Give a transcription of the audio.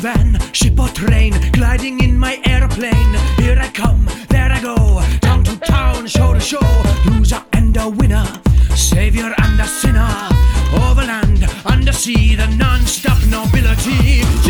van, ship or train, gliding in my airplane. Here I come, there I go, town to town, show to show. Loser and a winner, savior and a sinner. Over land, under sea, the non-stop nobility.